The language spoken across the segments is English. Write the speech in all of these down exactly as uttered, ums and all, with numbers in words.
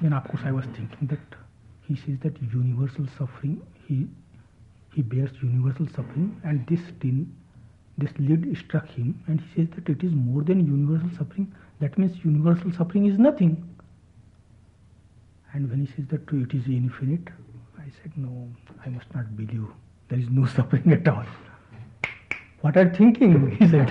Then of course I was thinking that he says that universal suffering, he he bears universal suffering, and this tin, this lid struck him, and he says that it is more than universal suffering. That means universal suffering is nothing. And when he says that it is infinite, I said, no, I must not believe. There is no suffering at all. What are you thinking? He said.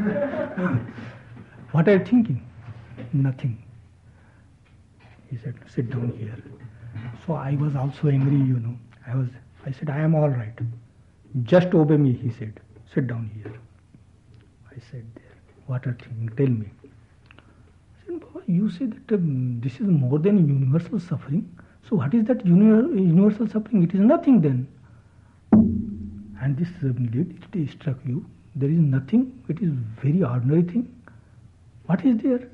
What are you thinking? Nothing. He said, sit down here. So I was also angry, you know. I was. I said, I am all right. Just obey me, he said. Sit down here. I said there. What are you thinking? Tell me. I said, Baba, you say that um, this is more than universal suffering. So what is that uni- universal suffering? It is nothing then. And this um, lid, it struck you. There is nothing. It is very ordinary thing. What is there?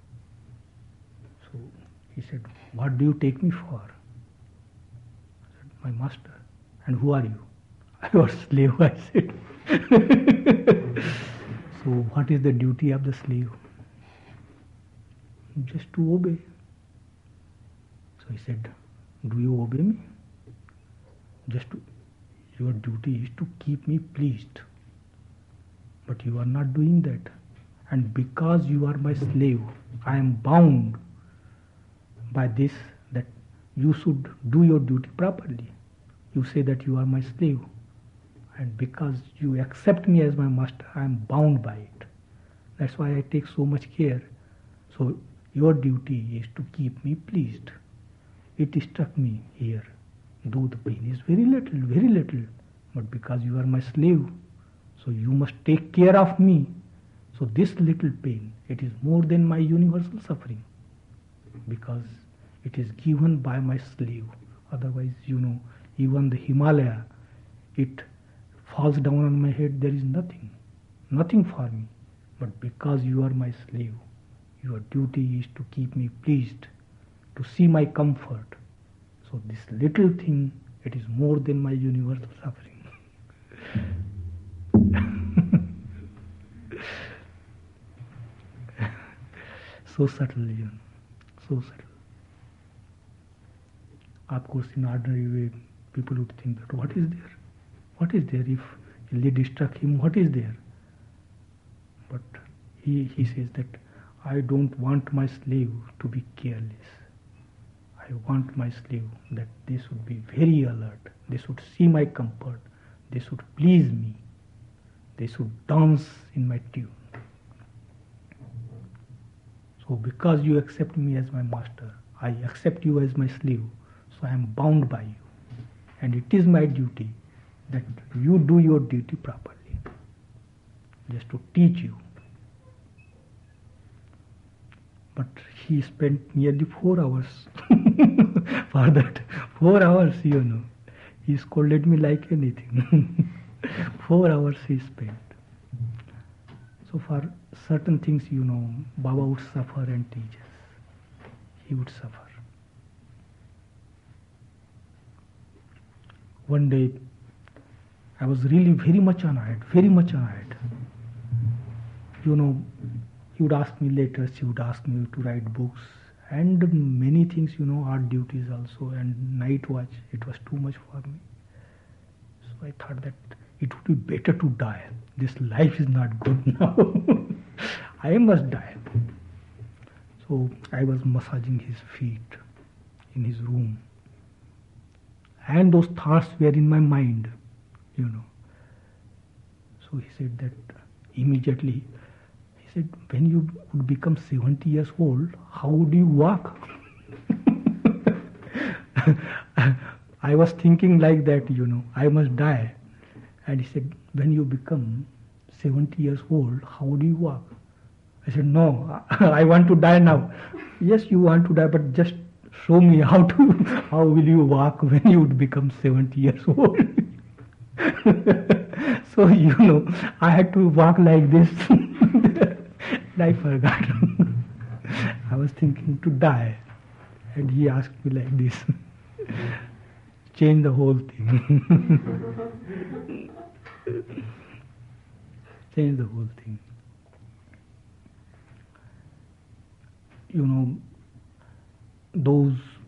So he said, what do you take me for? I said, my master. And who are you? I was slave, I said. So what is the duty of the slave? Just to obey. So he said, do you obey me? Just to, your duty is to keep me pleased. But you are not doing that. And because you are my slave, I am bound by this, that you should do your duty properly. You say that you are my slave, and because you accept me as my master, I am bound by it. That's why I take so much care. So your duty is to keep me pleased. It struck me here, though the pain is very little, very little, but because you are my slave, so you must take care of me. So this little pain, it is more than my universal suffering, because it is given by my slave. Otherwise, you know, even the Himalaya, it falls down on my head, there is nothing, nothing for me. But because you are my slave, your duty is to keep me pleased, to see my comfort. So this little thing, it is more than my universal suffering. So subtle, you know, so subtle. Of course, in ordinary way, people would think that what is there? What is there? If a lid struck him, what is there? But he, he says that I don't want my slave to be careless. I want my slave that they should be very alert. They should see my comfort. They should please me. They should dance in my tune. So because you accept me as my master, I accept you as my slave. So I am bound by you. And it is my duty that you do your duty properly. Just to teach you. But he spent nearly four hours for that. Four hours, you know. He scolded me like anything. Four hours he spent. So for certain things, you know, Baba would suffer and teach us. He would suffer. One day, I was really very much annoyed, very much annoyed. You know, he would ask me letters, he would ask me to write books, and many things, you know, art duties also, and night watch. It was too much for me. So I thought that it would be better to die. This life is not good now. I must die. So I was massaging his feet in his room. And those thoughts were in my mind, you know. So he said that immediately, he said, when you would become seventy years old, how would you walk? I was thinking like that, you know, I must die. And he said, when you become seventy years old, how do you walk? I said, no, I want to die now. Yes, you want to die, but just show me how to, how will you walk when you would become seventy years old? So, you know, I had to walk like this. And I forgot. I was thinking to die. And he asked me like this. Change the whole thing. Change the whole thing. You know, those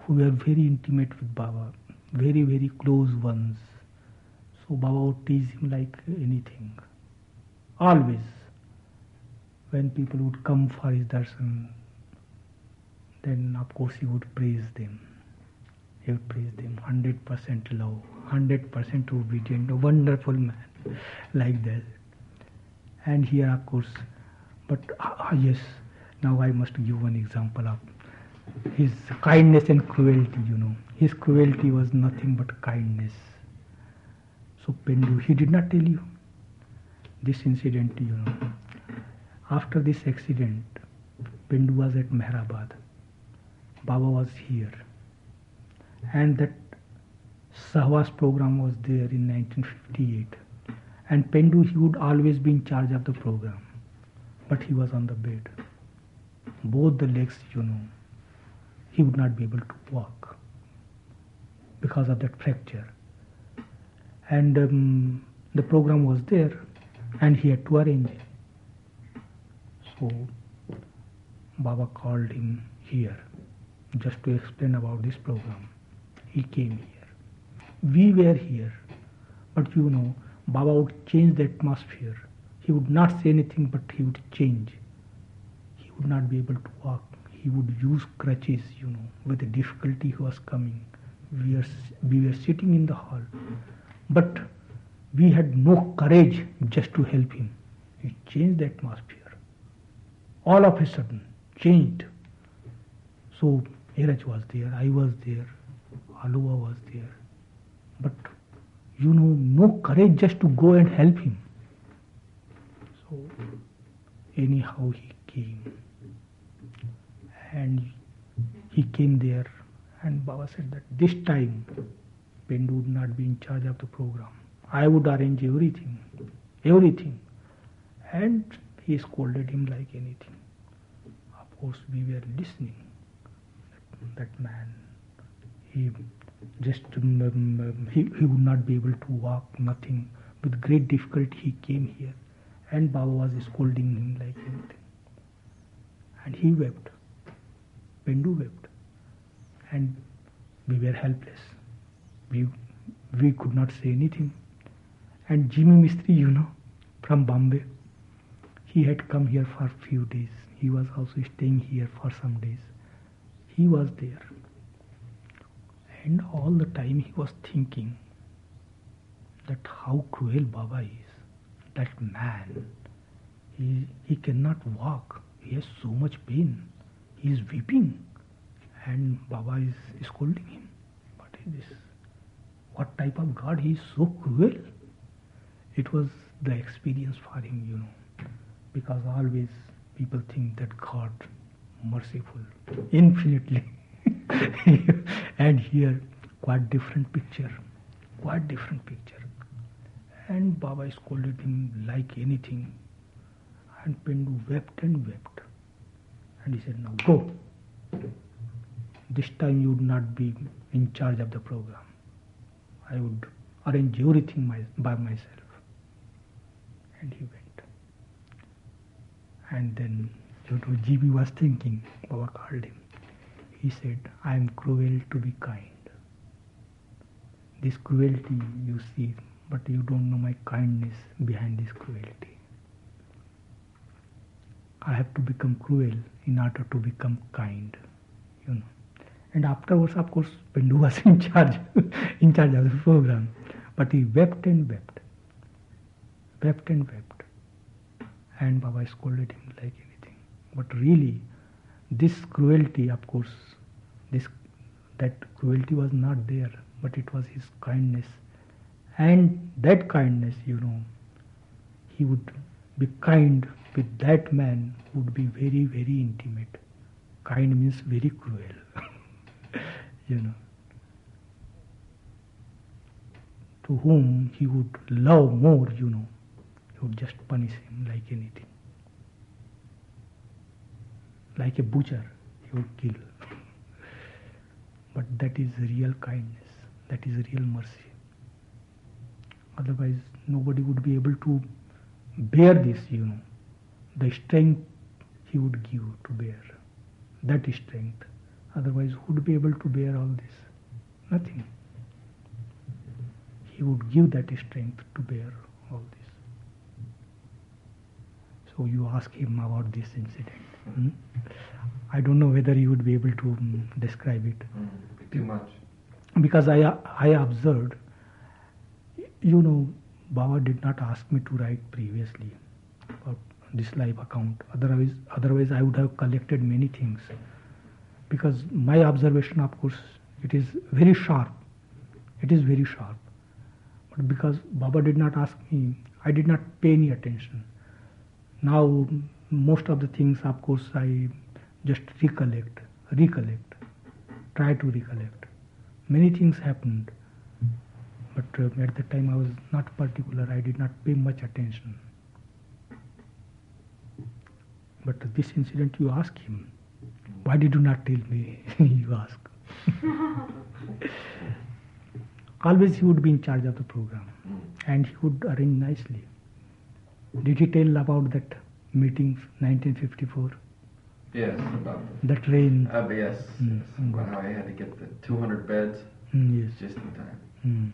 who were very intimate with Baba, very, very close ones. So Baba would tease him like anything. Always. When people would come for his darshan, then of course he would praise them. He would praise them. one hundred percent love, one hundred percent obedient, a wonderful man, like that. And here of course, but ah, yes, now I must give one example of his kindness and cruelty, you know. His cruelty was nothing but kindness. So Pendu, he did not tell you this incident, you know. After this accident, Pendu was at Mehrabad. Baba was here. And that Sahwas program was there in nineteen fifty-eight. And Pendu, he would always be in charge of the program. But he was on the bed. Both the legs, you know, he would not be able to walk because of that fracture. And um, the program was there and he had to arrange it. So Baba called him here just to explain about this program. He came here. We were here. But you know, Baba would change the atmosphere. He would not say anything, but he would change. He would not be able to walk. He would use crutches, you know, with the difficulty he was coming. We were, we were sitting in the hall. But we had no courage just to help him. He changed the atmosphere. All of a sudden, changed. So Eraj was there, I was there, Aluva was there. But, you know, no courage just to go and help him. So, anyhow he came. And he came there and Baba said that this time Pendu would not be in charge of the program. I would arrange everything, everything. And he scolded him like anything. Of course we were listening. That, that man, he just, um, um, he, he would not be able to walk, nothing. With great difficulty he came here. And Baba was scolding him like anything. And he wept. Pendu wept. And we were helpless. We, we could not say anything. And Jimmy Mistry, you know, from Bombay, he had come here for a few days. He was also staying here for some days. He was there. And all the time he was thinking that how cruel Baba is. That man, he, he cannot walk. He has so much pain. He is weeping. And Baba is scolding him. What is this? What type of God? He is so cruel. It was the experience for him, you know. Because always people think that God merciful, infinitely. And here, quite different picture. Quite different picture. And Baba scolded him like anything. And Pendu wept and wept. And he said, now go. This time you would not be in charge of the program. I would arrange everything my, by myself. And he went. And then you know, G B was thinking, Baba called him. He said, I am cruel to be kind. This cruelty you see, but you don't know my kindness behind this cruelty. I have to become cruel in order to become kind, you know. And afterwards, of course, Pendu was in charge, in charge of the program. But he wept and wept, wept and wept. And Baba scolded him like anything. But really, this cruelty, of course, this that cruelty was not there, but it was his kindness. And that kindness, you know, he would be kind with that man who would be very, very intimate. Kind means very cruel. You know, to whom he would love more, you know, he would just punish him like anything. Like a butcher, he would kill. But that is real kindness, that is real mercy. Otherwise, nobody would be able to bear this, you know, the strength he would give to bear, that strength. Otherwise, who would be able to bear all this? Nothing. He would give that strength to bear all this. So you ask him about this incident. Hmm? I don't know whether you would be able to um, describe it. Mm, too much. Because I, I observed, you know, Baba did not ask me to write previously about this live account. Otherwise, otherwise I would have collected many things. Because my observation, of course, it is very sharp. It is very sharp. But because Baba did not ask me, I did not pay any attention. Now, most of the things, of course, I just recollect, recollect, try to recollect. Many things happened, but uh, at the time I was not particular, I did not pay much attention. But this incident, you ask him, why did you not tell me? You ask. Always he would be in charge of the program, and he would arrange nicely. Did he tell about that meeting nineteen fifty-four? Yes, about the train. Uh, but yes, Mm, yes. About how I had to get the two hundred beds Mm, yes. just in time. Mm.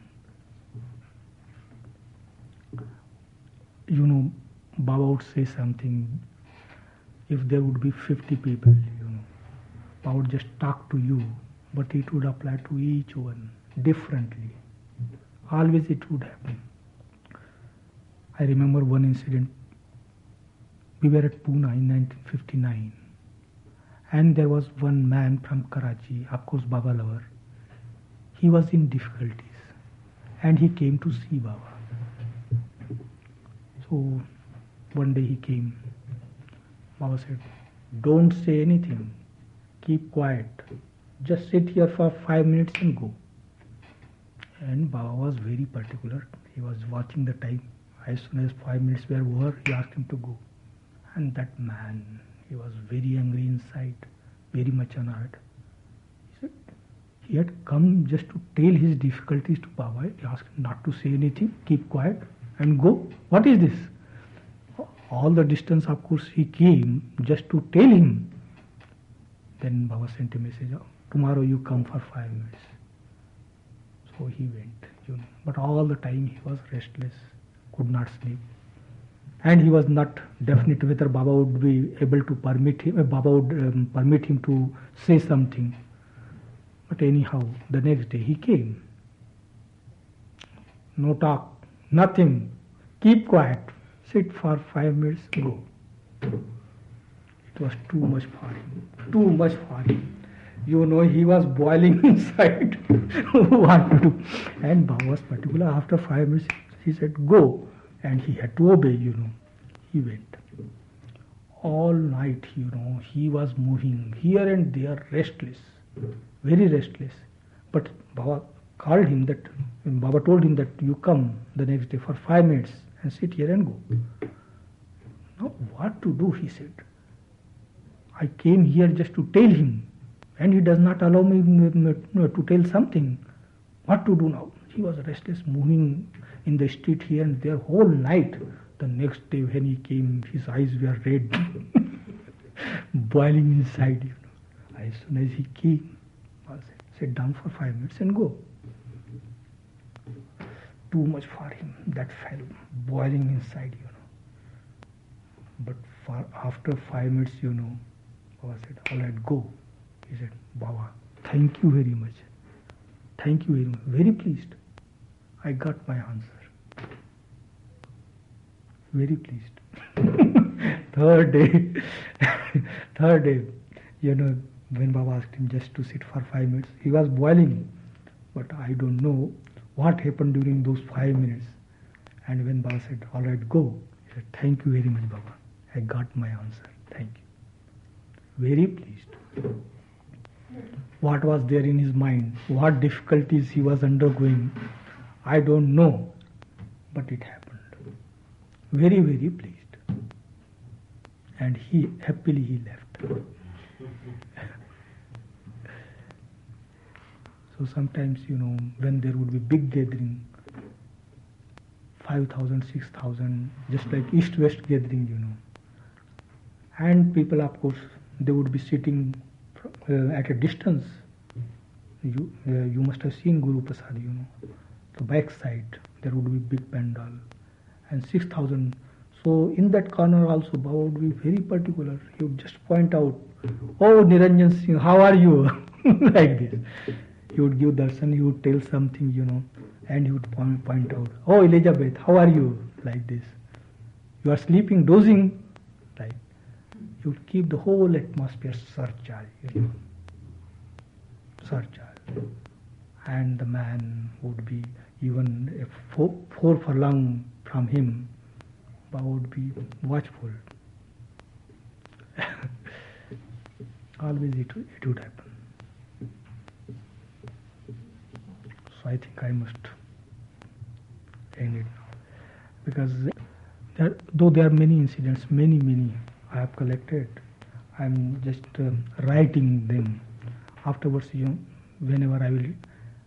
You know, Baba would say something. If there would be fifty people, you know, Baba would just talk to you, but it would apply to each one differently. Always it would happen. I remember one incident. We were at Pune in nineteen fifty-nine, and there was one man from Karachi, of course Baba lover. He was in difficulties, and he came to see Baba. So one day he came. Baba said, "Don't say anything. Keep quiet. Just sit here for five minutes and go." And Baba was very particular. He was watching the time. As soon as five minutes were over, he asked him to go. And that man, he was very angry inside, very much annoyed. He said, he had come just to tell his difficulties to Baba. He asked him not to say anything, keep quiet and go. What is this? All the distance, of course, he came just to tell him. Then Baba sent a message, tomorrow you come for five minutes. So he went, you know. But all the time he was restless, could not sleep. And he was not definite whether Baba would be able to permit him, uh, Baba would um, permit him to say something. But anyhow, the next day he came. No talk, nothing. Keep quiet. Sit for five minutes, go. It was too much for him. Too much for him. You know, he was boiling inside. What to do? And Baba was particular. After five minutes, he said, go. And he had to obey, you know. He went. All night, you know, he was moving here and there, restless. Very restless. But Baba called him that, Baba told him that you come the next day for five minutes and sit here and go. Now what to do, he said. I came here just to tell him, and he does not allow me to tell something. What to do now? He was restless, moving in the street here and there whole night. The next day when he came, his eyes were red, boiling inside. You know. As soon as he came, I said, sit down for five minutes and go. Too much for him, that fellow, boiling inside, you know. But for after five minutes, you know, Baba said, all right, go. He said, Baba, thank you very much. Thank you very much. Very pleased. I got my answer. Very pleased. Third day, third day, you know, when Baba asked him just to sit for five minutes, he was boiling. But I don't know what happened during those five minutes. And when Baba said, all right, go, he said, thank you very much, Baba. I got my answer. Thank you. Very pleased. What was there in his mind? What difficulties he was undergoing? I don't know. But it happened. Very, very pleased. And he, happily he left. So sometimes, you know, when there would be big gathering, five thousand, six thousand, just like East-West gathering, you know. And people, of course, they would be sitting uh, at a distance. You uh, you must have seen Guru Prasad, you know. The back side there would be big pandal and six thousand. So in that corner also Baba would be very particular. He would just point out, "Oh Niranjan Singh, how are you?" like this. He would give darshan. He would tell something, you know, and he would point, point out, "Oh Elizabeth, how are you?" like this. "You are sleeping, dozing." Like he would keep the whole atmosphere surcharged, you know, surcharged. And the man would be even a four, four furlong from him, but would be watchful. Always it, it would happen. So I think I must end it now, because there, though there are many incidents, many many I have collected, I am just uh, writing them. Afterwards, you know, whenever I will,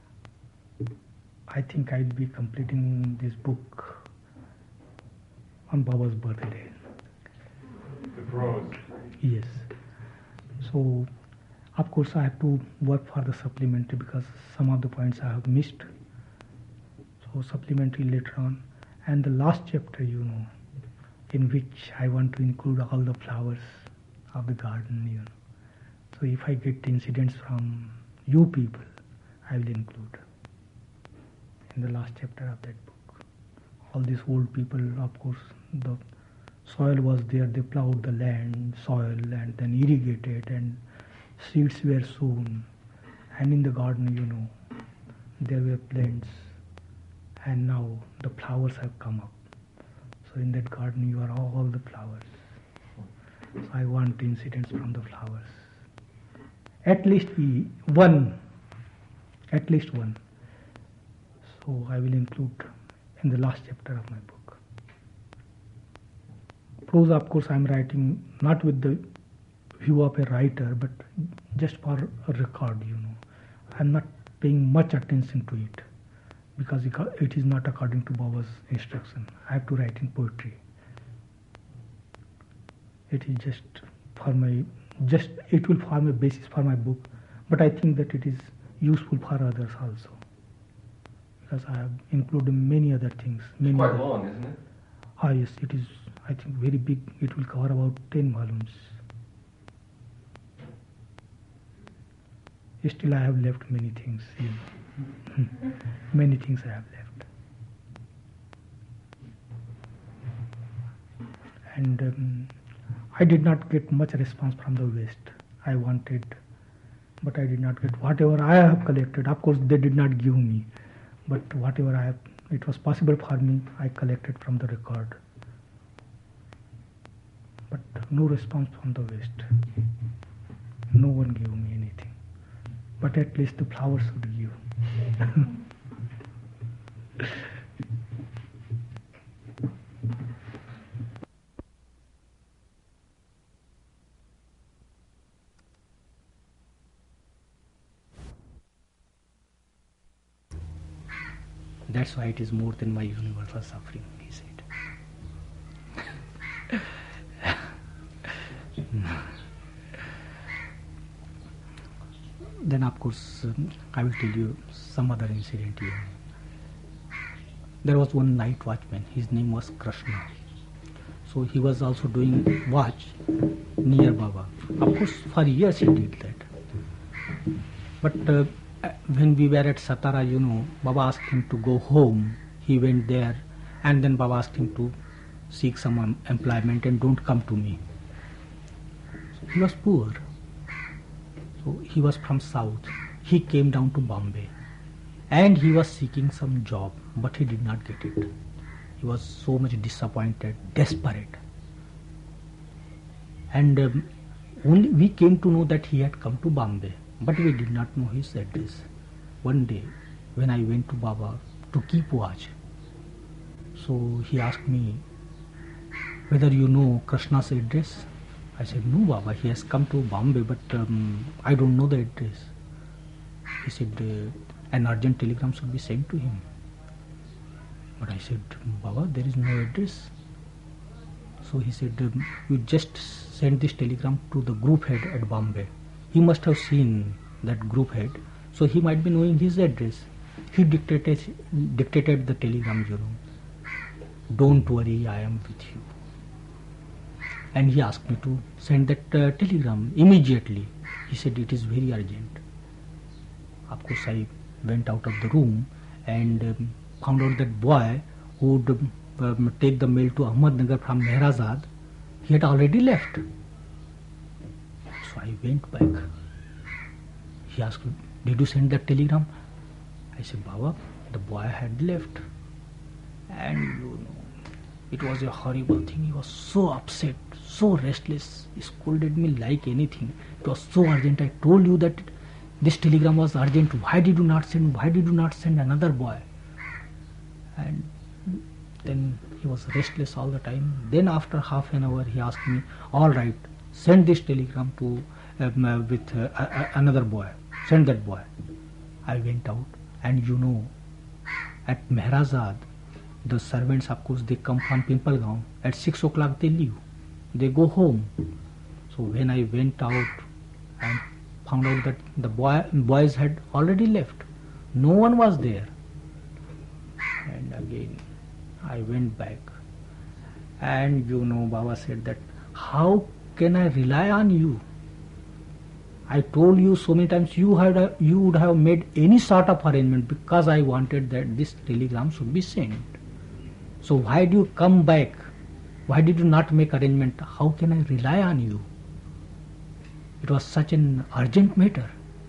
I think I will be completing this book on Baba's birthday. The prose. Yes. So, of course, I have to work for the supplementary because some of the points I have missed. So, supplementary later on. And the last chapter, you know, in which I want to include all the flowers of the garden, you know. So, if I get incidents from you people, I will include in the last chapter of that book. All these old people, of course, the soil was there, they plowed the land, soil, and then irrigated, and seeds were sown. And in the garden, you know, there were plants, and now the flowers have come up. So in that garden, you are all the flowers. So I want incidents from the flowers. At least we, one, at least one. So I will include in the last chapter of my book. Prose, of course, I am writing not with the view of a writer, but just for a record, you know. I am not paying much attention to it because it is not according to Baba's instruction. I have to write in poetry. It is just for my, just it will form a basis for my book, but I think that it is useful for others also, because I have included many other things. Many It's quite other, long, isn't it? Ah yes, it is, I think, very big. It will cover about ten volumes. Still I have left many things. Yeah. Many things I have left. And um, I did not get much response from the West. I wanted, but I did not get whatever I have collected. Of course, they did not give me, but whatever I have, it was possible for me, I collected from the record. But no response from the West. No one gave me anything. But at least the flowers would give. That's why it is more than my universal suffering, he said. Then of course um, I will tell you some other incident here. There was one night watchman, his name was Krishna. So he was also doing watch near Baba. Of course for years he did that. But uh, when we were at Satara, you know, Baba asked him to go home. He went there, and then Baba asked him to seek some um, employment and don't come to me. So he was poor. So he was from South. He came down to Bombay and he was seeking some job, but he did not get it. He was so much disappointed, desperate. And um, only we came to know that he had come to Bombay, but we did not know his address. One day when I went to Baba to keep watch, so he asked me whether you know Krishna's address. I said, no Baba, he has come to Bombay, but um, I don't know the address. He said, uh, an urgent telegram should be sent to him. But I said, Baba, there is no address. So he said, um, you just send this telegram to the group head at Bombay. he must have seen that group head, so he might be knowing his address. He dictated, dictated the telegram, you know, don't worry, I am with you. And he asked me to send that uh, telegram immediately. He said it is very urgent. Of course, I went out of the room and um, found out that boy who would um, um, take the mail to Ahmednagar from Mehrazad, he had already left. So I went back. He asked me, did you send that telegram? I said, Baba, the boy had left. And you know, it was a horrible thing. He was so upset, so restless. He scolded me like anything. It was so urgent. I told you that this telegram was urgent. Why did you not send? Why did you not send another boy? And then he was restless all the time. Then after half an hour, he asked me, all right, send this telegram to um, uh, with uh, uh, another boy. Send that boy. I went out, and you know, at Mehrazad, the servants, of course, they come from Pimpalgaon. At six o'clock they leave. They go home. So when I went out and found out that the boy, boys had already left, no one was there. And again, I went back. And you know, Baba said that, how can I rely on you? I told you so many times you had you would have made any sort of arrangement because I wanted that this telegram should be sent. So why do you come back? Why did you not make arrangement? How can I rely on you? It was such an urgent matter.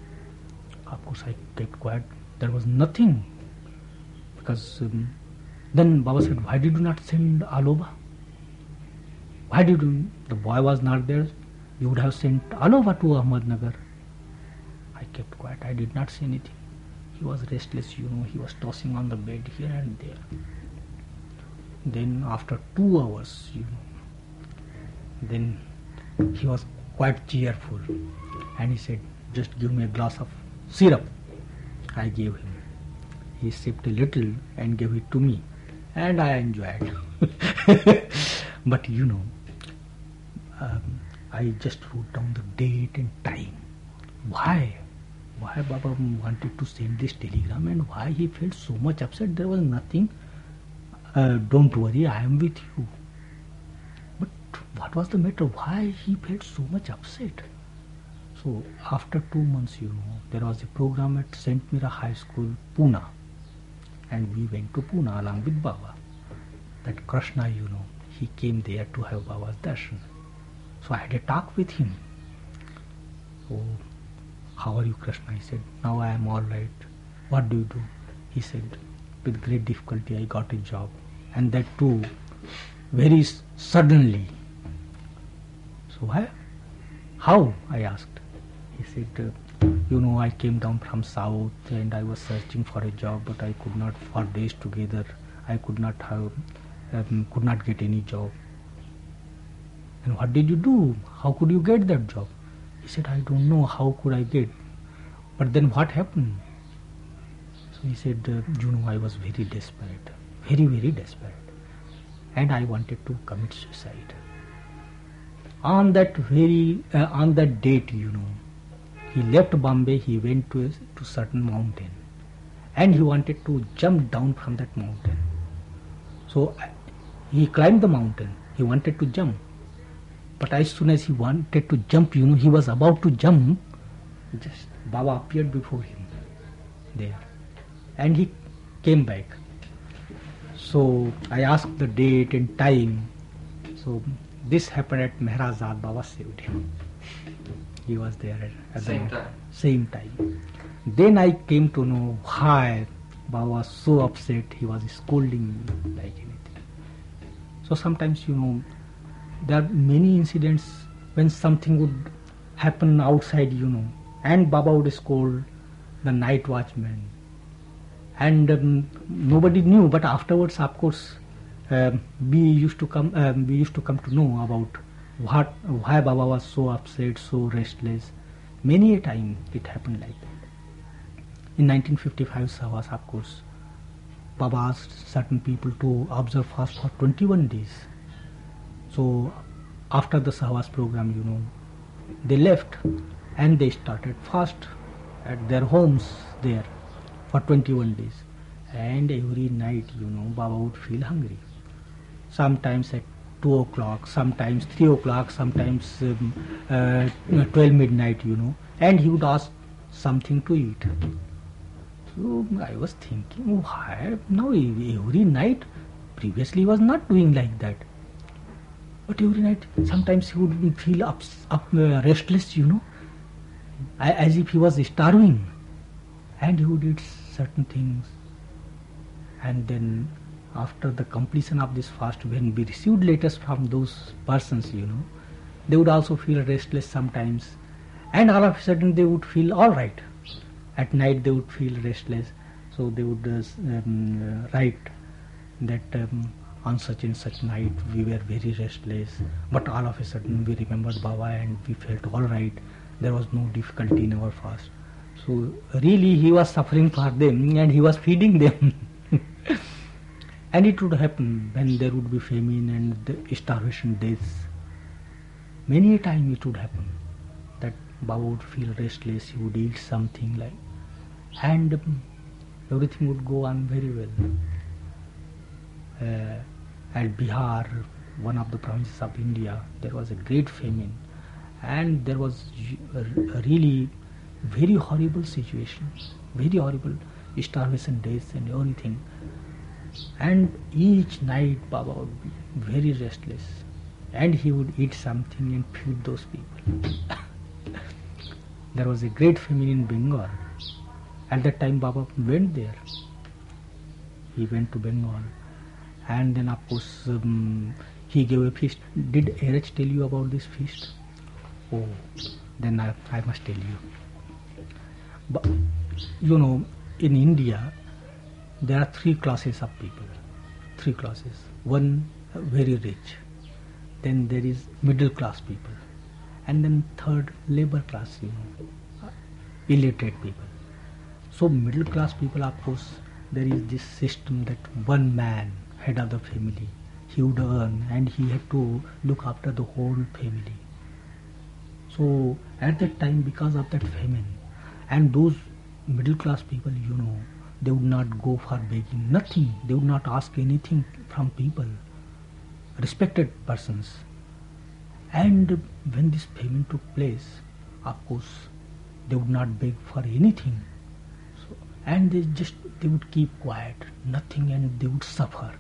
Of course, I kept quiet. There was nothing. Because um, then Baba said, why did you not send Aloba? Why did you? The boy was not there. You would have sent Aloba to Ahmednagar. I kept quiet. I did not say anything. He was restless, you know. He was tossing on the bed here and there. Then after two hours, you know, then he was quite cheerful. And he said, just give me a glass of syrup. I gave him. He sipped a little and gave it to me. And I enjoyed. But you know, um, I just wrote down the date and time. Why? Why Baba wanted to send this telegram and why he felt so much upset? There was nothing. Uh, don't worry, I am with you. But what was the matter? Why he felt so much upset? So after two months, you know, there was a program at Saint Mira High School, Pune. And we went to Pune along with Baba. That Krishna, you know, he came there to have Baba's darshan. So I had a talk with him. Oh, how are you, Krishna? He said, now I am all right. What do you do? He said, with great difficulty I got a job. And that too, very suddenly. So why? How? I asked. He said, uh, you know, I came down from south and I was searching for a job, but I could not, for days together, I could not have, um, could not get any job. And what did you do? How could you get that job? He said, I don't know how could I get. But then what happened? So he said, uh, you know, I was very desperate, very, very desperate. And I wanted to commit suicide. On that very, uh, on that date, you know, he left Bombay, he went to a to certain mountain. And he wanted to jump down from that mountain. So uh, he climbed the mountain, he wanted to jump. But as soon as he wanted to jump, you know, he was about to jump, just Baba appeared before him there. And he came back. So I asked the date and time. So this happened at Mehrazad. Baba saved him. He was there at, at Same the time. same time. Then I came to know why Baba was so upset. He was scolding me like anything. So sometimes, you know, there are many incidents when something would happen outside, you know, and Baba would scold the night watchman. And um, nobody knew, but afterwards, of course, um, we used to come. Um, we used to come to know about what, why Baba was so upset, so restless. Many a time it happened like that. In nineteen fifty-five Sahwas, of course, Baba asked certain people to observe fast for twenty-one days. So after the Sahwas program, you know, they left, and they started fast at their homes there for twenty-one days. And every night, you know, Baba would feel hungry. Sometimes at two o'clock, sometimes three o'clock, sometimes um, uh, twelve midnight, you know, and he would ask something to eat. So I was thinking, why now every night? Previously he was not doing like that. But every night, sometimes he would feel up, up uh, restless, you know, as if he was starving. And he would eat certain things. And then after the completion of this fast, when we received letters from those persons, you know, they would also feel restless sometimes. And all of a sudden they would feel all right. At night they would feel restless. So they would uh, um, uh, write that um, on such and such night we were very restless, but all of a sudden we remembered Baba and we felt all right. There was no difficulty in our fast. So really he was suffering for them and he was feeding them. And it would happen when there would be famine and the starvation deaths. Many a time it would happen that Baba would feel restless, he would eat something like, and um, everything would go on very well. Uh, at Bihar, one of the provinces of India, there was a great famine, and there was a, a really very horrible situation, very horrible starvation days and everything. And each night Baba would be very restless, and he would eat something and feed those people. There was a great famine in Bengal. At that time Baba went there. He went to Bengal. And then of course um, he gave a feast. Did Erich tell you about this feast? Oh, then I, I must tell you. But you know, in India there are three classes of people. Three classes. One uh, very rich. Then there is middle class people. And then third, labor class, you know, uh, illiterate people. So middle class people, of course, there is this system that one man, head of the family, he would earn and he had to look after the whole family. So at that time, because of that famine, and those middle class people, you know, they would not go for begging, nothing. They would not ask anything from people, respected persons. And when this famine took place, of course, they would not beg for anything. So, and they just, they would keep quiet, nothing, and they would suffer.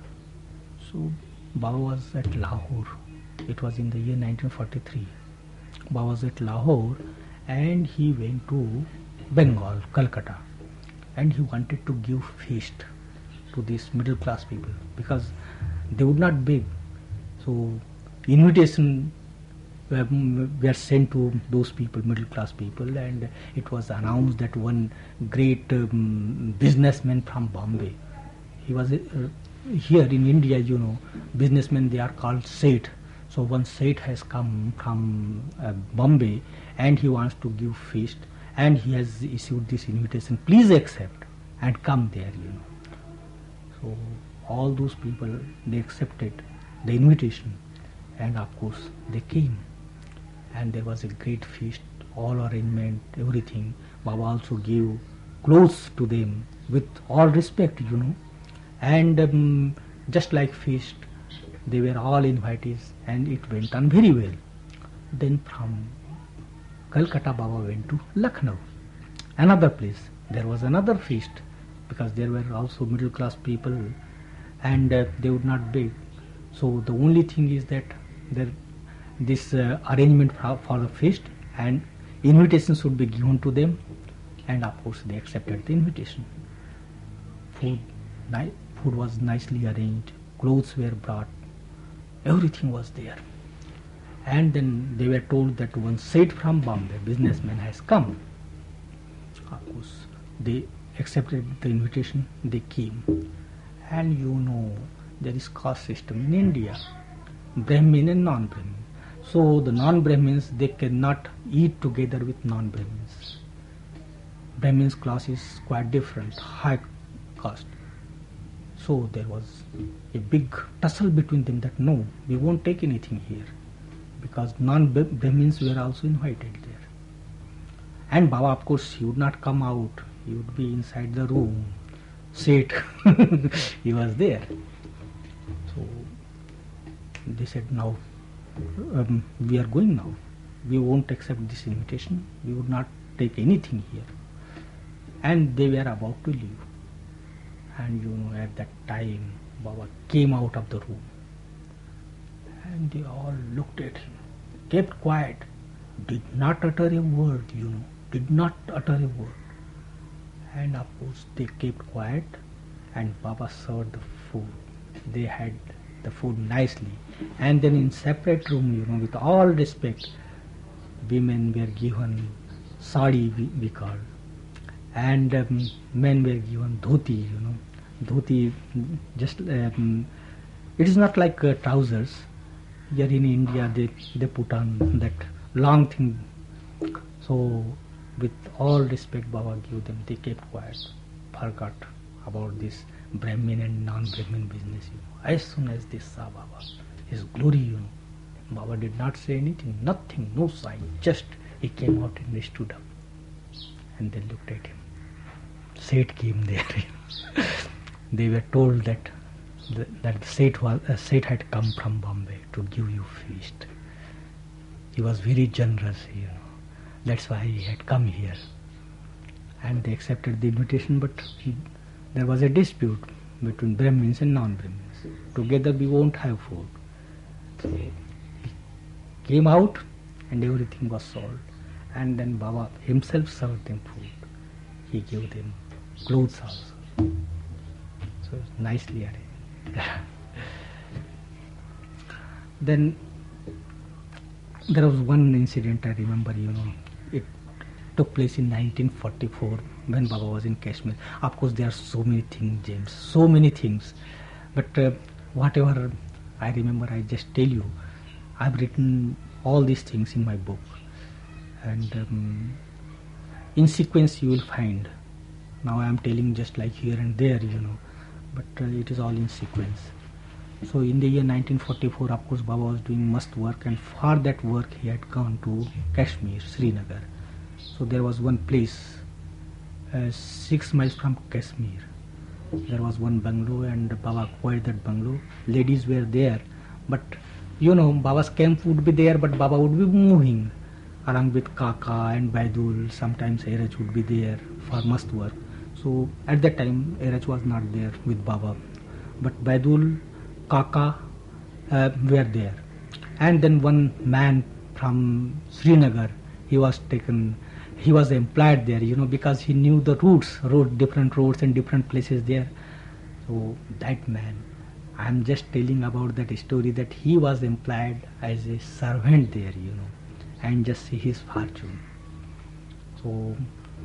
So Baba was at Lahore. It was in the year nineteen forty-three. Baba was at Lahore and he went to Bengal, Calcutta. And he wanted to give feast to these middle class people because they would not beg. So invitation were, were sent to those people, middle class people, and it was announced that one great um, businessman from Bombay, he was uh, here in India, you know, businessmen, they are called Seth. So one Seth has come from uh, Bombay and he wants to give feast. And he has issued this invitation, please accept and come there, you know. So all those people, they accepted the invitation and of course they came. And there was a great feast, all arrangement, everything. Baba also gave clothes to them with all respect, you know. And um, just like feast, they were all invited and it went on very well. Then from Calcutta, Baba went to Lucknow, another place. There was another feast because there were also middle class people and uh, they would not beg. So the only thing is that there, this uh, arrangement for, for the feast and invitations would be given to them, and of course they accepted the invitation. Food, ni- food was nicely arranged, clothes were brought, everything was there. And then they were told that one Seth from Bombay, businessman, has come. Of course, they accepted the invitation, they came. And you know, there is caste system in India, Brahmin and non-Brahmin. So the non-Brahmins, they cannot eat together with non-Brahmins. Brahmins class is quite different, high caste. So there was a big tussle between them that no, we won't take anything here, because non-Brahmins were also invited there. And Baba, of course, he would not come out. He would be inside the room. Sit. He was there. So they said, now um, we are going now. We won't accept this invitation. We would not take anything here. And they were about to leave. And you know, at that time, Baba came out of the room. And they all looked at him, kept quiet, did not utter a word, you know, did not utter a word. And of course they kept quiet, and Baba served the food. They had the food nicely. And then in separate room, you know, with all respect, women were given sari, we, we call, and um, men were given dhoti, you know. Dhoti, just, um, it is not like uh, trousers. Here in India, they, they put on that long thing. So, with all respect, Baba gave them, they kept quiet, forgot about this Brahmin and non-Brahmin business. You know. As soon as they saw Baba, his glory, you know, Baba did not say anything, nothing, no sign, just he came out and they stood up. And they looked at him. Seth came there. They were told that the, that Seth, was, uh, Seth had come from Bombay to give you feast. He was very generous, you know. That's why he had come here. And they accepted the invitation, but he, there was a dispute between Brahmins and non-Brahmins. Together we won't have food. So he came out and everything was solved. And then Baba himself served them food. He gave them clothes also. So nicely arranged. Then there was one incident I remember, you know, it took place in nineteen forty-four when Baba was in Kashmir. Of course there are so many things, James, so many things. But uh, whatever I remember, I just tell you. I've written all these things in my book. And um, in sequence you will find. Now I am telling just like here and there, you know, but uh, it is all in sequence. So in the year nineteen forty-four, of course, Baba was doing must work, and for that work he had gone to Kashmir, Srinagar. So there was one place, uh, six miles from Kashmir. There was one bungalow, and Baba acquired that bungalow. Ladies were there, but you know, Baba's camp would be there, but Baba would be moving along with Kaka and Baidul. Sometimes Eraj would be there for must work. So at that time, Eraj was not there with Baba, but Baidul, Kaka uh, were there. And then one man from Srinagar, he was taken, he was employed there, you know, because he knew the routes, road, different roads and different places there. So that man, I am just telling about that story, that he was employed as a servant there, you know, and just see his fortune. So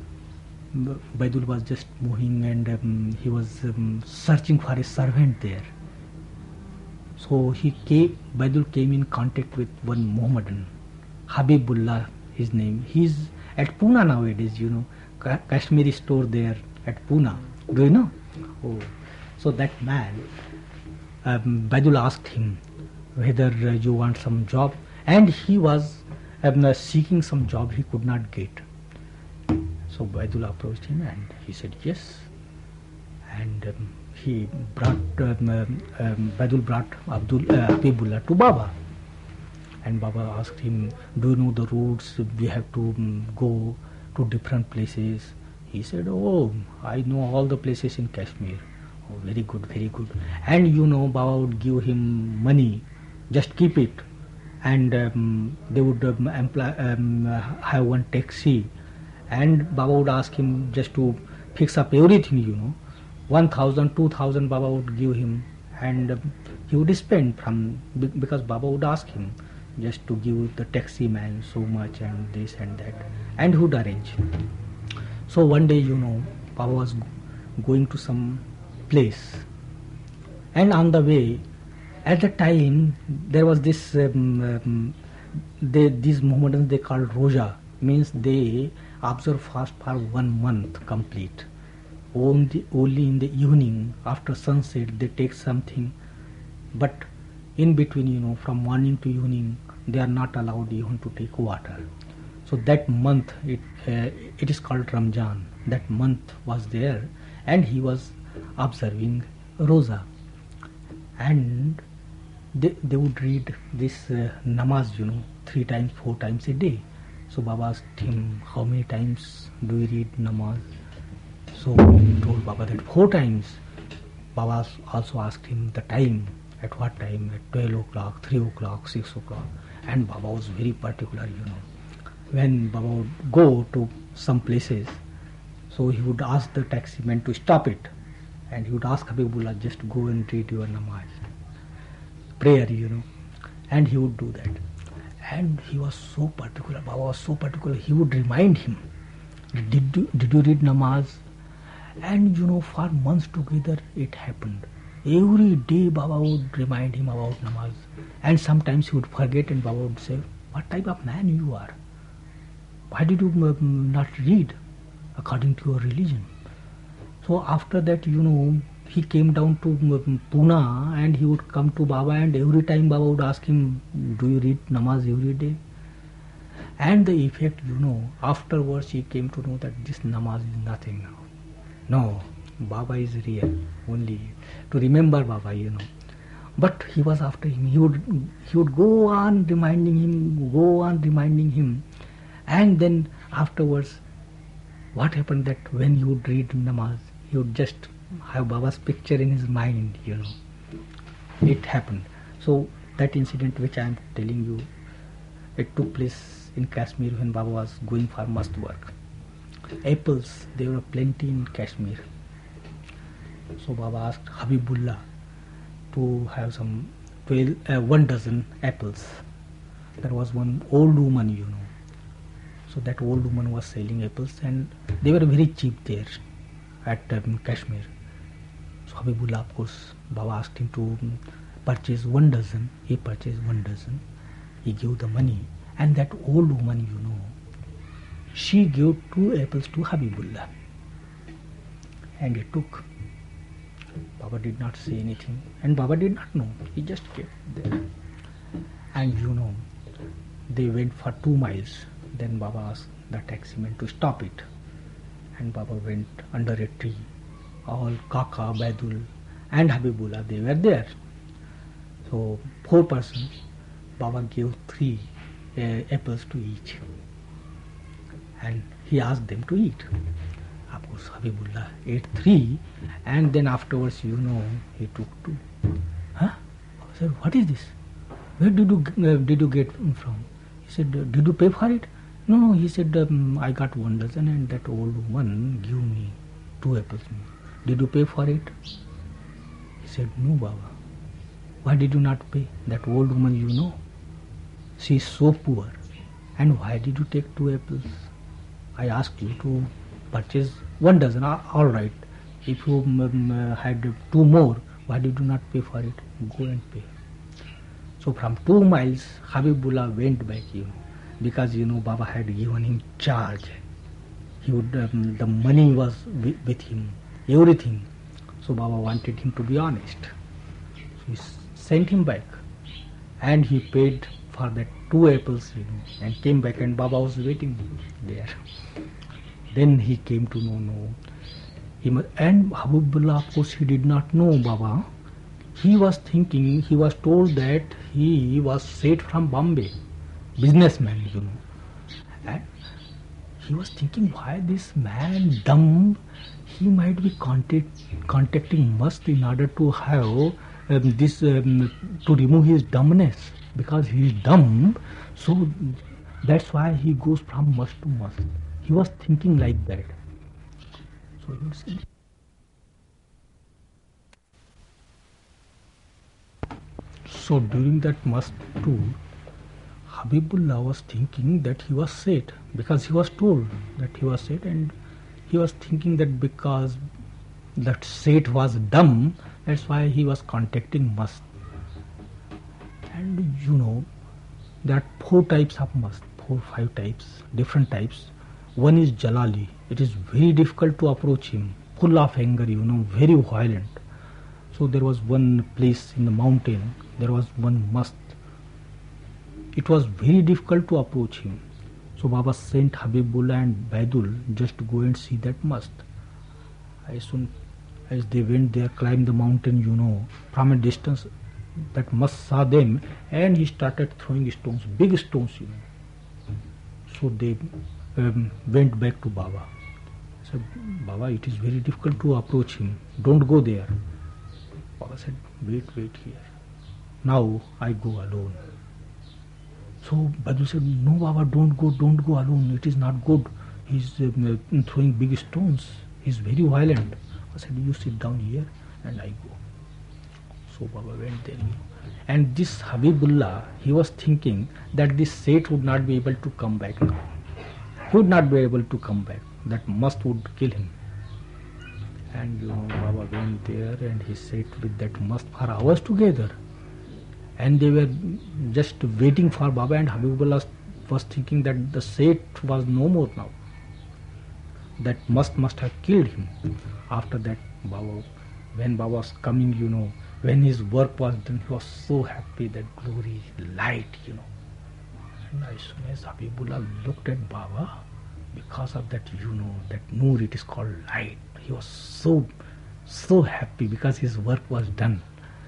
Baidul was just moving, and um, he was um, searching for a servant there. So he came, Baidul came in contact with one Mohammedan, Habibullah his name. He's at Pune nowadays, you know, Ka- Kashmiri store there at Pune. Do you know? Oh, so that man, um, Baidul asked him whether uh, you want some job, and he was um, seeking some job he could not get. So Baidul approached him and he said yes, and um, he brought, um, um, Baidul brought Abdul, uh, Habibullah to Baba, and Baba asked him, do you know the routes, we have to um, go to different places. He said, oh, I know all the places in Kashmir. Oh, very good, very good. And you know, Baba would give him money, just keep it, and um, they would um, employ, um, have one taxi, and Baba would ask him just to fix up everything, you know. One thousand, two thousand Baba would give him, and uh, he would spend from, because Baba would ask him just to give the taxi man so much and this and that, and he would arrange. So one day, you know, Baba was going to some place, and on the way, at the time, there was this, um, um, they, these Mohammedans, they called Roja, means they observe fast for one month complete. Only, only in the evening, after sunset, they take something, but in between, you know, from morning to evening, they are not allowed even to take water. So that month, it uh, it is called Ramjan. That month was there, and he was observing Rosa, and they, they would read this uh, namaz, you know, three times, four times a day. So Baba asked him, how many times do you read namaz? So he told Baba that four times. Baba also asked him the time, at what time, at twelve o'clock, three o'clock, six o'clock. And Baba was very particular, you know. When Baba would go to some places, so he would ask the taximan to stop it, and he would ask Habibullah, just go and read your namaz, prayer, you know, and he would do that. And he was so particular, Baba was so particular, he would remind him, did you, did you read namaz? And you know, for months together it happened. Every day Baba would remind him about namaz, and sometimes he would forget, and Baba would say, what type of man you are? Why did you not read according to your religion? So after that, you know, he came down to Pune, and he would come to Baba, and every time Baba would ask him, do you read namaz every day? And the effect, you know, afterwards he came to know that this namaz is nothing now. No, Baba is real, only to remember Baba, you know. But he was after him. He would he would go on reminding him, go on reminding him, and then afterwards, what happened that when he would read namaz, he would just have Baba's picture in his mind, you know. It happened. So that incident which I am telling you, it took place in Kashmir when Baba was going for mast work. Apples, there were plenty in Kashmir. So Baba asked Habibullah to have some twelve, uh, one dozen apples. There was one old woman, you know. So that old woman was selling apples, and they were very cheap there at um, Kashmir. So Habibullah, of course, Baba asked him to purchase one dozen. He purchased one dozen. He gave the money, and that old woman, you know, she gave two apples to Habibullah, and he took. Baba did not say anything, and Baba did not know. He just kept there. And you know, they went for two miles. Then Baba asked the taximan to stop it, and Baba went under a tree. All Kaka, Baidul, and Habibullah, they were there. So four persons. Baba gave three uh, apples to each, and he asked them to eat. Of course, Habibullah ate three, and then afterwards, you know, he took two. Huh? I said, what is this? Where did you uh, did you get from? He said, did you pay for it? No, no. He said, um, I got one dozen, and that old woman gave me two apples. Did you pay for it? He said, no, Baba. Why did you not pay? That old woman, you know, she is so poor. And why did you take two apples? I asked you to purchase one dozen. All right. If you um, uh, had two more, why did you not pay for it? Go and pay. So from two miles, Habibullah went back, you know, because, you know, Baba had given him charge. He would, um, the money was with, with him, everything. So Baba wanted him to be honest. So he s- sent him back, and he paid for that two apples, you know, and came back, and Baba was waiting there. Then he came to know, no. He must, and Habibullah, of course, he did not know Baba. He was thinking, he was told that he was straight from Bombay, businessman, you know. And he was thinking, why this man, dumb, he might be contact, contacting Mast in order to have um, this, um, to remove his dumbness, because he is dumb, so that's why he goes from Mast to Mast. He was thinking like that. So you see. So during that Mast tour, Habibullah was thinking that he was set, because he was told that he was set, and he was thinking that because that Seth was dumb, that's why he was contacting Mast. And you know, there are four types of Mast, four, five types, different types. One is Jalali. It is very difficult to approach him, full of anger, you know, very violent. So there was one place in the mountain, there was one Mast. It was very difficult to approach him. So Baba sent Habibullah and Baidul just to go and see that mast. As soon as they went there, climbed the mountain, you know, from a distance, that mast saw them and he started throwing stones, big stones, you know. So they um, went back to Baba. Said, Baba, it is very difficult to approach him. Don't go there. Baba said, wait, wait here. Now I go alone. So Badu said, no Baba, don't go, don't go alone. It is not good. He is uh, throwing big stones. He is very violent. I said, you sit down here and I go. So Baba went there. And this Habibullah, he was thinking that this Seth would not be able to come back now. He would not be able to come back. That must would kill him. And you know, Baba went there and he sat with that must for hours together. And they were just waiting for Baba, and Habibullah was thinking that the Seth was no more now. That must must have killed him. After that, Baba, when Baba was coming, you know, when his work was done, he was so happy, that glory, light, you know. And as soon as Habibullah looked at Baba, because of that, you know, that Noor, it is called light. He was so, so happy because his work was done.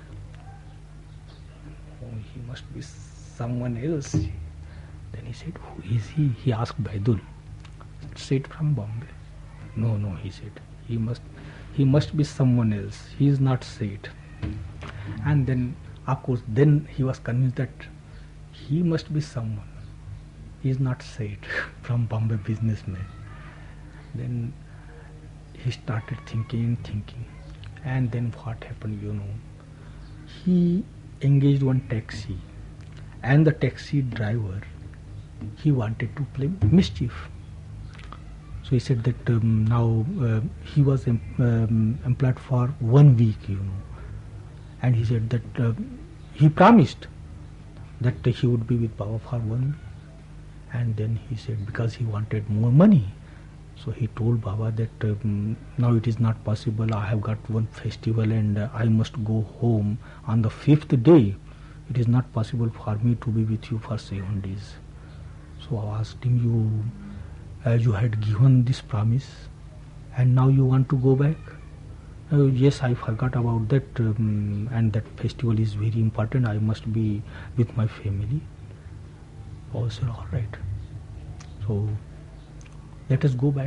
Oh, he must be someone else. Then he said, who is he? He asked Baidul. Said from Bombay. No, no, he said. He must, he must be someone else. He is not Seth. And then, of course, then he was convinced that he must be someone. He is not Seth from Bombay businessman. Then he started thinking, thinking. And then what happened, you know. He engaged one taxi. And the taxi driver, he wanted to play mischief. So he said that um, now uh, he was em- um, employed for one week, you know. And he said that uh, he promised that he would be with Baba for one week. And then he said, because he wanted more money. So he told Baba that um, now it is not possible. I have got one festival and uh, I must go home on the fifth day. It is not possible for me to be with you for seven days. So I asked him, you, uh, you had given this promise and now you want to go back? Uh, yes, I forgot about that um, and that festival is very important. I must be with my family. Baba said, all right. So let us go back.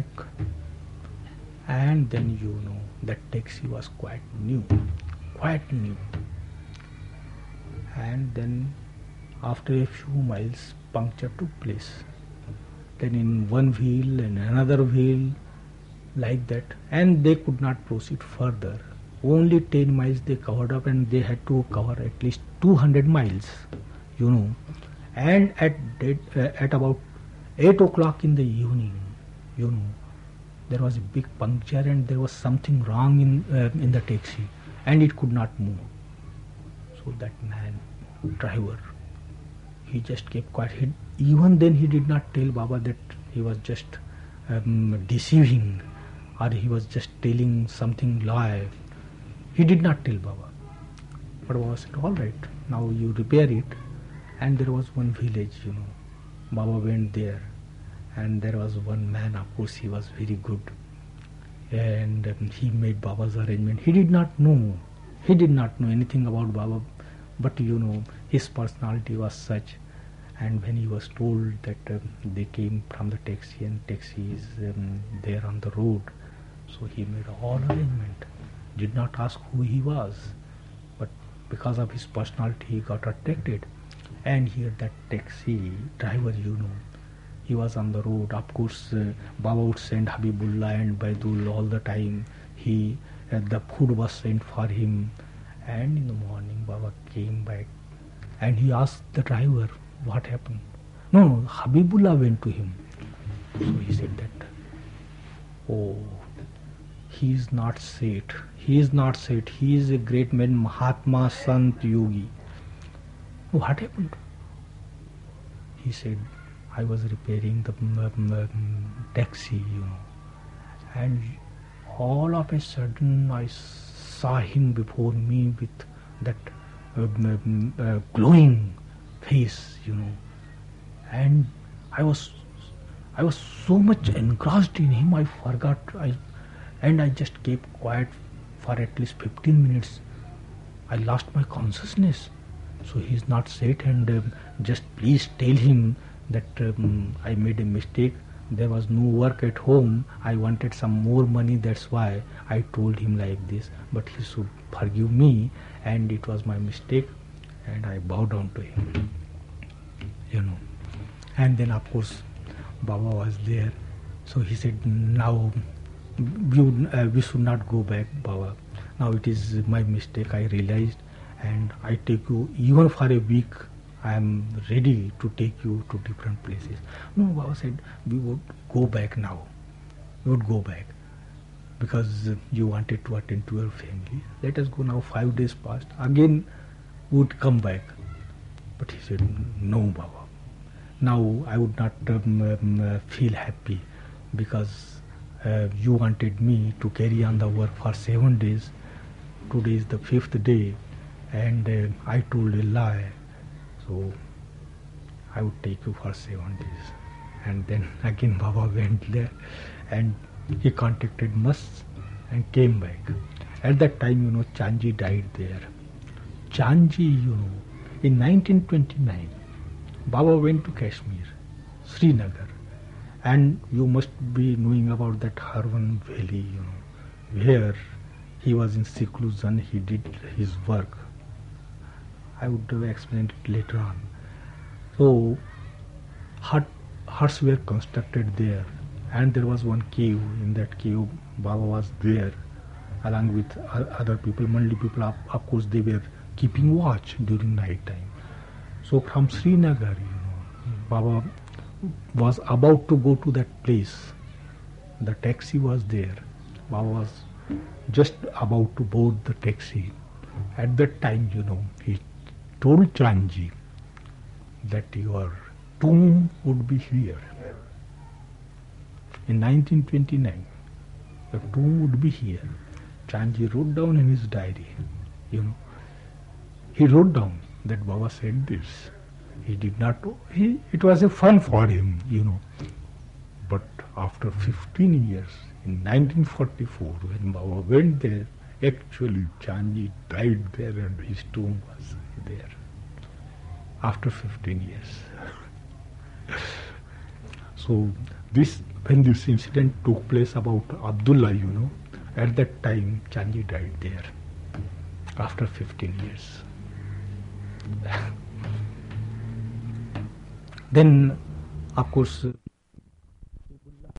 And then you know that taxi was quite new, quite new. And then after a few miles, puncture took place. Then in one wheel and another wheel, like that, and they could not proceed further. Only ten miles they covered up, and they had to cover at least two hundred miles, you know. And at that, uh, at about eight o'clock in the evening, you know, there was a big puncture and there was something wrong in uh, in the taxi, and it could not move. So that man, driver, he just kept quiet. He, even then he did not tell Baba that he was just um, deceiving or he was just telling something lie. He did not tell Baba. But Baba said, all right, now you repair it. And there was one village, you know. Baba went there, and there was one man, of course he was very good. And um, he made Baba's arrangement. He did not know, he did not know anything about Baba, but you know, his personality was such. And when he was told that um, they came from the taxi and taxi is um, there on the road, so he made all arrangement. Did not ask who he was, but because of his personality he got attracted. And here that taxi driver, you know, he was on the road. Of course, uh, Baba would send Habibullah and Baidul all the time. He, uh, the food was sent for him. And in the morning, Baba came back and he asked the driver, what happened? No, no, Habibullah went to him. So he said that, oh, he is not Seth. He is not Seth. He is a great man, Mahatma, Sant, Yogi. What happened? He said, I was repairing the um, um, taxi, you know, and all of a sudden I saw him before me with that um, uh, glowing face, you know, and I was I was so much engrossed in him, I forgot, I, and I just kept quiet for at least fifteen minutes. I lost my consciousness. So he is not said, and um, just please tell him that um, I made a mistake. There was no work at home. I wanted some more money, that's why I told him like this. But he should forgive me, and it was my mistake, and I bow down to him. You know. And then of course Baba was there. So he said, now we, would, uh, we should not go back, Baba. Now it is my mistake, I realized, and I take you even for a week. I am ready to take you to different places. No, Baba said, we would go back now. We would go back because you wanted to attend to your family. Let us go now. Five days passed. Again would come back. But he said, no, Baba. Now I would not um, um, feel happy because uh, you wanted me to carry on the work for seven days. Today is the fifth day, and uh, I told a lie. So I would take you for seven days. And then again Baba went there, and he contacted Mas and came back. At that time, you know, Chandji died there. Chandji, you know, in nineteen twenty-nine, Baba went to Kashmir, Srinagar, and you must be knowing about that Harwan Valley, you know, where he was in seclusion, he did his work. I would have explained it later on. So, hut, huts were constructed there, and there was one cave. In that cave, Baba was there, along with other people, Mandi people. Of, of course, they were keeping watch during night time. So, from Srinagar, you know, Baba was about to go to that place. The taxi was there. Baba was just about to board the taxi. At that time, you know, he told Chandji that your tomb would be here. In nineteen twenty-nine, the tomb would be here. Chandji wrote down in his diary, you know, he wrote down that Baba said this. He did not, he, it was a fun for him, you know. But after fifteen years, in nineteen forty-four, when Baba went there, actually Chandji died there and his tomb was there. After fifteen years. So this, when this incident took place about Abdullah, you know, at that time Chandji died there. After fifteen years. Then, of course,